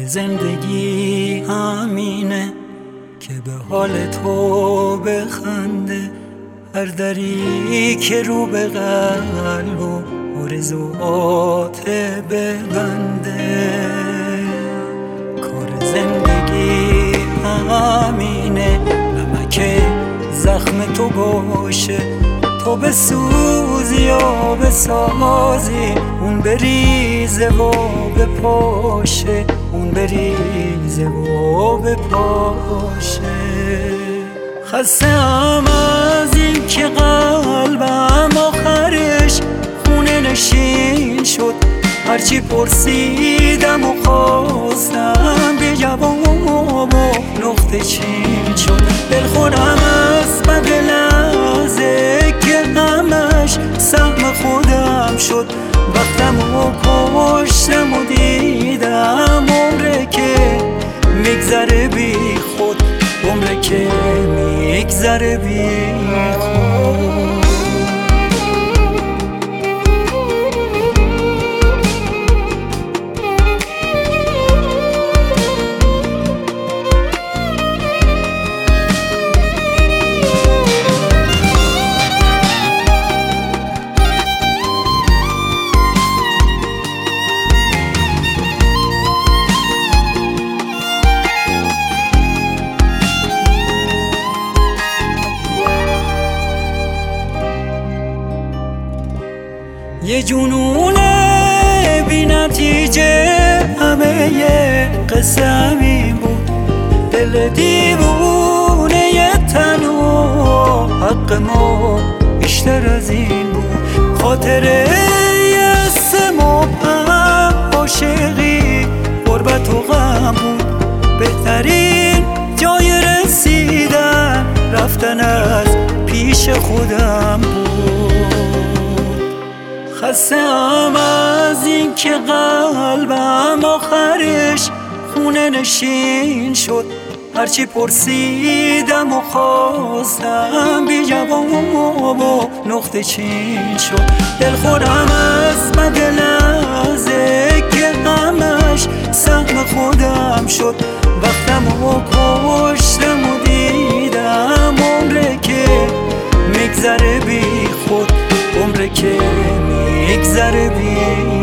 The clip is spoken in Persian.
زندگی همینه که به حال تو بخنده، هر دری که رو به قلب و آرزوات ببنده. کار زندگی همینه، نمک زخم تو باشه، تو بسوزی یا بسازی، اون بریزه و بپاشه، اون بریزه و بپاشه. خسته‌ام از این که قلبم آخرش خونه نشین شد، هرچی پرسیدم و خواستم بجواب و نقطه چین شد. دلخورم از بد لحظه که همش سهم خودم شد، وقتم و کشتم و دیدم عمره که میگذره بی خود، عمره که میگذره بی خود. یه جنون بی نتیجه همه یه قصه همین بود، دل دیوونه یه تن و حق ما بیشتر از این بود. خاطره یه مبهم عاشقی غربت و غم بود، بهترین جای رسیدن رفتن از پیش خودم بود. خسته‌ام از این که قلبم آخرش خونه نشین شد، هرچی پرسیدم و خواستم بی جواب و نقطه چین شد. دلخورم از بد لحظه که همش سهم خودم شد، وقتم و کشتم و دیدم عمره که میگذره بی خود، عمره که میگذره بی